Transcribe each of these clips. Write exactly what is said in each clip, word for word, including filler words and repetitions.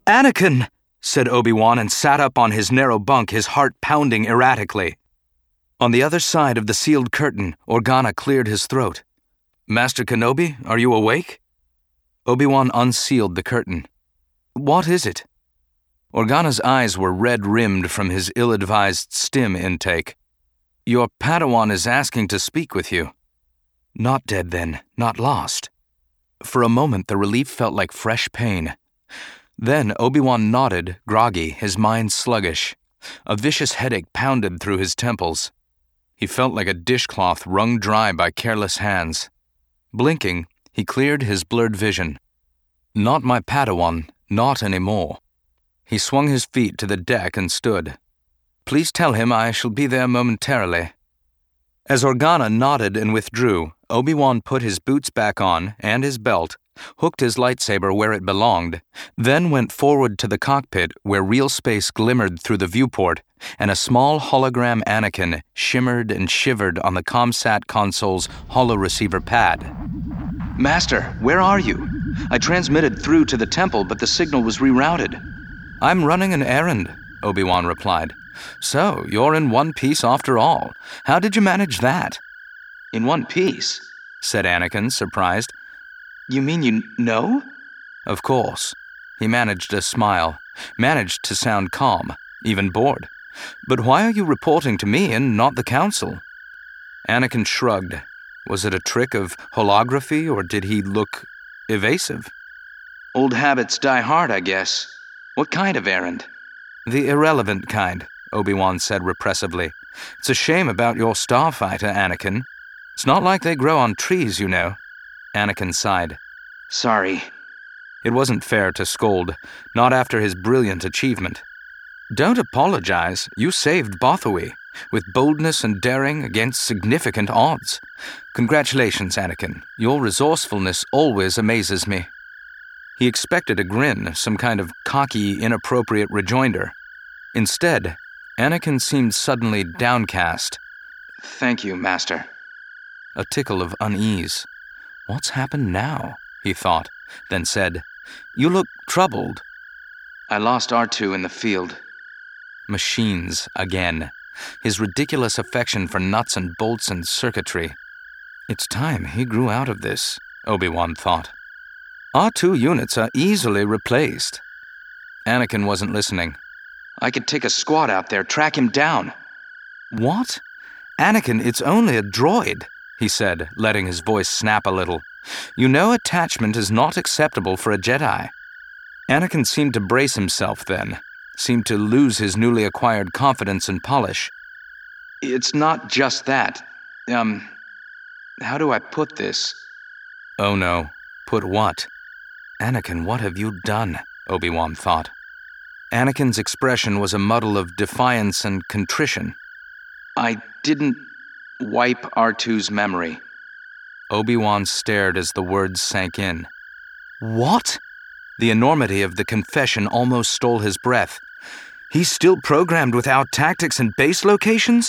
"Anakin!" said Obi-Wan and sat up on his narrow bunk, his heart pounding erratically. On the other side of the sealed curtain, Organa cleared his throat. "Master Kenobi, are you awake?" Obi-Wan unsealed the curtain. "What is it?" Organa's eyes were red-rimmed from his ill-advised stim intake. "Your Padawan is asking to speak with you." Not dead then, not lost. For a moment the relief felt like fresh pain. Then Obi-Wan nodded, groggy, his mind sluggish. A vicious headache pounded through his temples. He felt like a dishcloth wrung dry by careless hands. Blinking, he cleared his blurred vision. Not my Padawan, not anymore. He swung his feet to the deck and stood. "Please tell him I shall be there momentarily." As Organa nodded and withdrew, Obi-Wan put his boots back on and his belt, hooked his lightsaber where it belonged, then went forward to the cockpit where real space glimmered through the viewport and a small hologram Anakin shimmered and shivered on the ComSat console's holo-receiver pad. "Master, where are you? I transmitted through to the temple, but the signal was rerouted." "I'm running an errand," Obi-Wan replied. "So, you're in one piece after all. How did you manage that?" "In one piece?" said Anakin, surprised. "You mean you know?" "Of course." He managed a smile, managed to sound calm, even bored. "But why are you reporting to me and not the Council?" Anakin shrugged. Was it a trick of holography, or did he look evasive? "Old habits die hard, I guess. What kind of errand?" "The irrelevant kind," Obi-Wan said repressively. "It's a shame about your starfighter, Anakin. It's not like they grow on trees, you know." Anakin sighed. "Sorry." It wasn't fair to scold, not after his brilliant achievement. "Don't apologize. You saved Bothui, with boldness and daring against significant odds. Congratulations, Anakin. Your resourcefulness always amazes me." He expected a grin, some kind of cocky, inappropriate rejoinder. Instead, Anakin seemed suddenly downcast. "Thank you, Master." A tickle of unease. "What's happened now?" he thought, then said, "You look troubled." "I lost R two in the field." Machines again. His ridiculous affection for nuts and bolts and circuitry. It's time he grew out of this, Obi-Wan thought. R two units are easily replaced. Anakin wasn't listening. "I could take a squad out there, track him down." "What? Anakin, it's only a droid," he said, letting his voice snap a little. "You know attachment is not acceptable for a Jedi." Anakin seemed to brace himself then, seemed to lose his newly acquired confidence and polish. "It's not just that. Um, how do I put this?" Oh no, put what? "Anakin, what have you done?" Obi-Wan thought. Anakin's expression was a muddle of defiance and contrition. "I didn't wipe R two's memory." Obi-Wan stared as the words sank in. "What?" The enormity of the confession almost stole his breath. "He's still programmed without tactics and base locations?"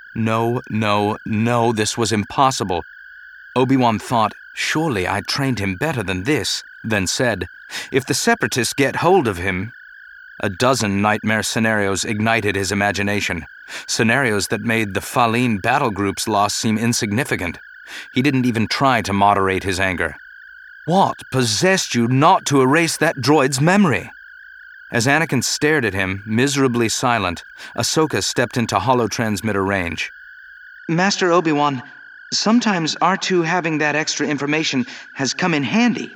No, no, no, this was impossible. Obi-Wan thought, surely I trained him better than this, then said, "If the Separatists get hold of him..." A dozen nightmare scenarios ignited his imagination, scenarios that made the Faline battle group's loss seem insignificant. He didn't even try to moderate his anger. What possessed you not to erase that droid's memory? As Anakin stared at him, miserably silent, Ahsoka stepped into holotransmitter range. "Master Obi-Wan, sometimes R two having that extra information has come in handy."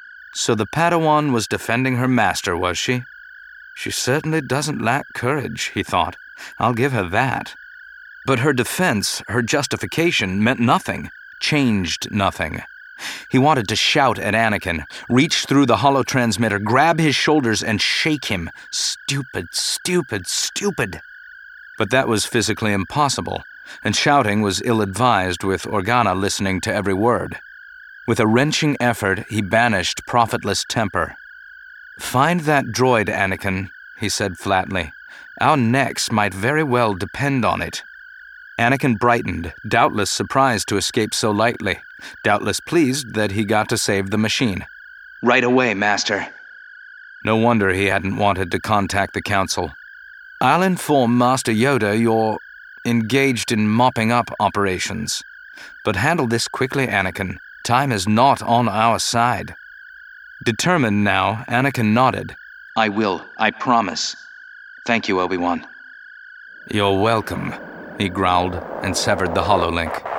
So the Padawan was defending her master, was she? She certainly doesn't lack courage, he thought. I'll give her that. But her defense, her justification, meant nothing, changed nothing. He wanted to shout at Anakin, reach through the holotransmitter, grab his shoulders, and shake him. Stupid, stupid, stupid. But that was physically impossible, and shouting was ill-advised with Organa listening to every word. With a wrenching effort, he banished profitless temper. "Find that droid, Anakin," he said flatly. "Our necks might very well depend on it." Anakin brightened, doubtless surprised to escape so lightly, doubtless pleased that he got to save the machine. "Right away, Master." No wonder he hadn't wanted to contact the Council. I'll inform Master Yoda you're engaged in mopping up operations. But handle this quickly, Anakin. Time is not on our side. Determined now, Anakin nodded. I will, I promise. Thank you, Obi-Wan. You're welcome, he growled and severed the hololink.